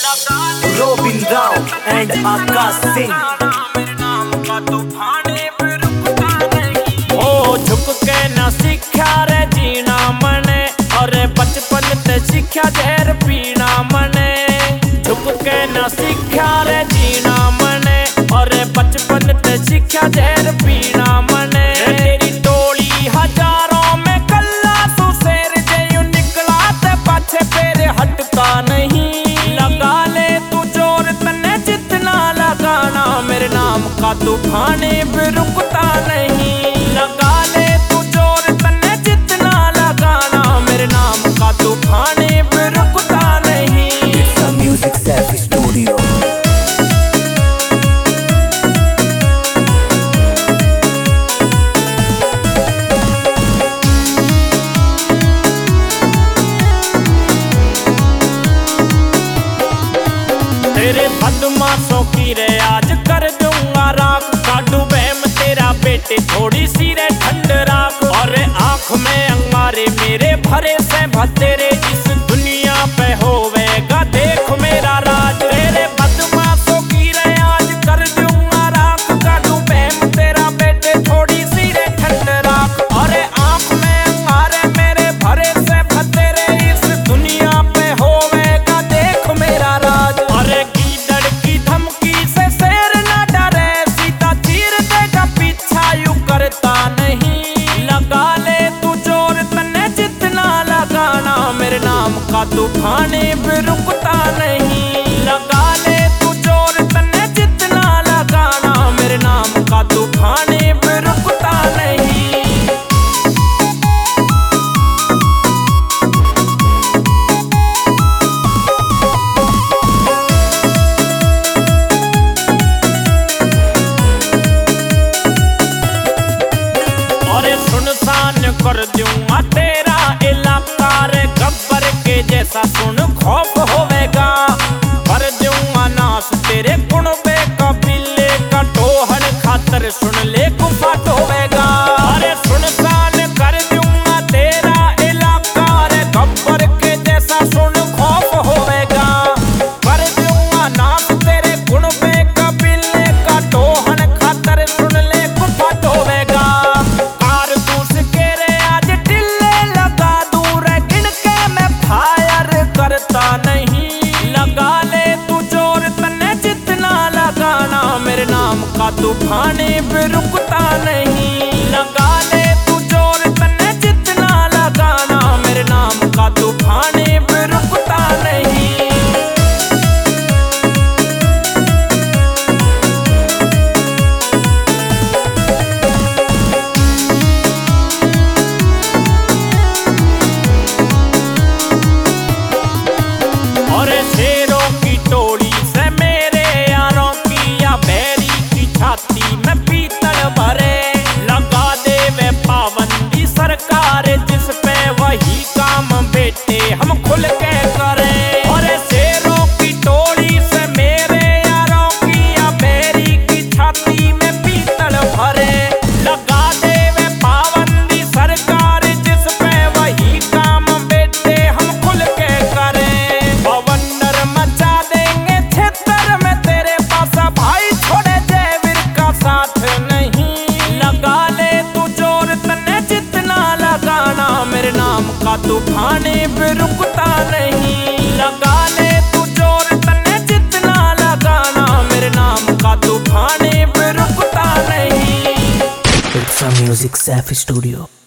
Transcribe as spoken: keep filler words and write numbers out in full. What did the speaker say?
Robin Rao and Akash Singh. ओ झुक के न सीखा रे जीना मने, और बचपन ते सीखा जहर पीना मने। झुक के न सीखा रे जीना मने, और बचपन ते सीखा जहर पीना मने। तेरी टोली हजारों में कल्ला तू शेर जयू निकला ते पाछे फेर हटता नहीं। लगा ले तू जोर तने जितना लगाना, मेरे नाम का तूफाने भी रुकता नहीं। लगा ले तू जोर तने जितना लगाना, मेरे नाम का तूफाने भी रुकता नहीं। It's a music self studio। तेरे बदमाशों की रे आज कर दूंगा राख। काटू बहम तेरा बेटे थोड़ी सी रे ठंड राख। और आंख में अंगारे मेरे भरे से भतेरे, इस दुनिया पे होवेगा देख मेरा राज। तेरे बदमाशों की रे आज कर दूंगा राख। काटू बहम तेरा बेटे थोड़ी सी रे ठंड राख। और आंख में अंगारे मेरे भरे से भतेरे, इस दुनिया पे होवेगा देख मेरा राज। और गीदड़ की धमकी से शेर न डरे, सीधा चीर देगा पीछा यूं करता नहीं। लगा ले तू जोर तने जितना लगाना, मेरे नाम का तूफाने भी रुकता नहीं। लगा ले तू जोर तने जितना लगाना, मेरे नाम का तूफाने भी रुकता नहीं। सुनसान कर दूंगा तेरा इलाका रे, गब्बर के जैसा सुन खौफ होवेगा। कर दूंगा नाश तेरे कुणबे कबीले का, टोहन खातर सुन ले गुफा टोवेगा। अरे सुनसान कर दूंगा तेरा इलाका रे, गब्बर के जैसा सुन खौफ होवेगा। कर दूंगा नाश तेरे कुणबे कबीले का, टोहन खातर सुन ले गुफा टोवेगा। करता नहीं। लगा ले तू जोर तने जितना लगाना, मेरे नाम का तूफाने भी रुकता नहीं। लगा ले तू जोर तने जितना लगाना, मेरे नाम का तूफाने भी रुकता नहीं। और शेरों की टोली से मेरे यारों की, या बैरी की छाती में पीतल भरे। लगा दे वे पाबंदी सरकार जिस पे, वही काम बेटे हम खुल के करें। और शेरों की टोली से मेरे यारों की, या बैरी की छाती में पीतल भरे। लगा दे वे पाबंदी सरकार जिस पे, वही काम बेटे हम खुल के करें। बवंडर मचा देंगे क्षेत्र में तेरे पास, भाई छोड़े जयवीर का साथ नहीं। लगा ले तू जोर तने जितना लगाना, मेरे नाम का तूफाने भी रुकता नहीं। लगा ले तू जोर तने जितना लगाना, मेरे नाम का तूफाने भी रुकता नहीं। It's a music self studio।